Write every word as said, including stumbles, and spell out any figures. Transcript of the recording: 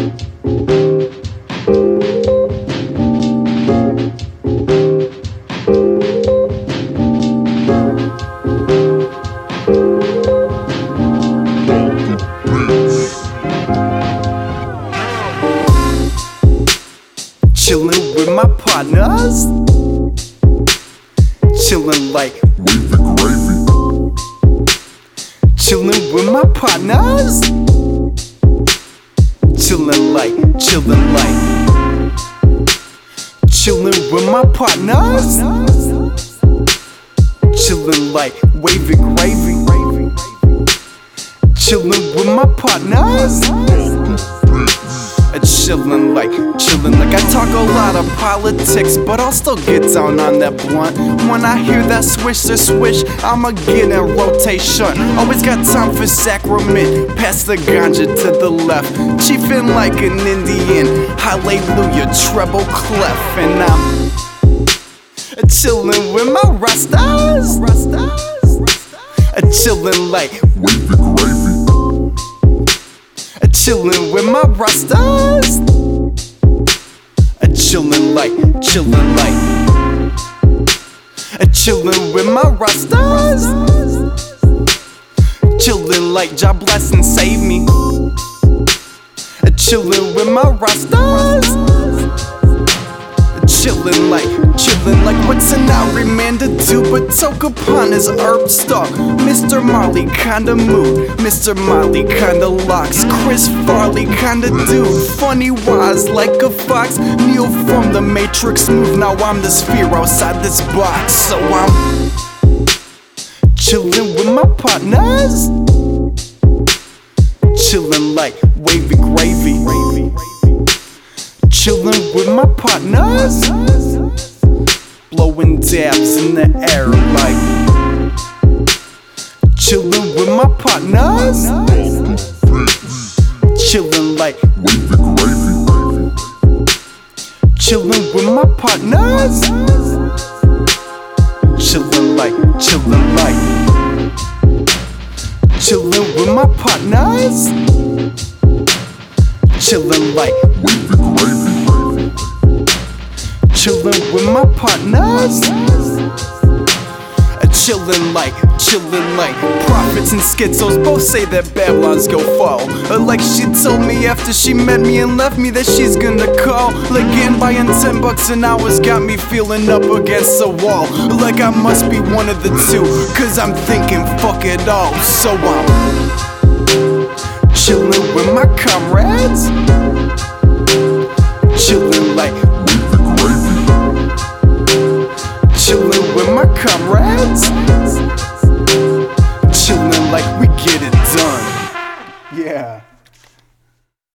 Chillin' with my partners, chillin' like with the gravy. Chillin' with my partners, chillin' like, chillin' like. Chillin' with my partners, chillin' like wavy gravy. Chillin' with my partners, chillin' like, chillin' like. I talk a lot of politics, but I'll still get down on that blunt. When I hear that swish or swish, I'ma get in rotation. Always got time for sacrament, pass the ganja to the left. Chiefin' like an Indian, hallelujah, treble clef. And I'm chillin' with my rastas, chillin' like with the gravy. Chillin' with my rastas, chillin' like, chillin' like. Chillin' with my rastas, chillin' like Jah bless and save me. Chillin' with my rastas, chillin' like, chillin' like. What's an Ari man to do but talk upon his herb stock? Mister Marley kinda mood, Mister Marley kinda locks, Chris Farley kinda dude, funny wise like a fox. Neo from the Matrix move, now I'm the sphere outside this box. So I'm chillin' with my partners, chillin' like wavy gravy. Chillin' with my partners, blowing dabs in the air like. Chillin' with my partners, chillin' like with the gravy. Chillin' with my partners, chillin' like, chillin' like. Chillin' with my partners, chillin' like with the gravy. Chillin' with my partners, chillin' like, chillin' like. Prophets and schizos both say that Babylon's go fall. Like she told me after she met me and left me that she's gonna call. Like and buying ten bucks an hour's got me feeling up against the wall. Like I must be one of the two, cause I'm thinking fuck it all. So I'm chillin' with my comrades, chillin' like with the gravy. Chillin' with my comrades, chillin' like we get it done. Yeah.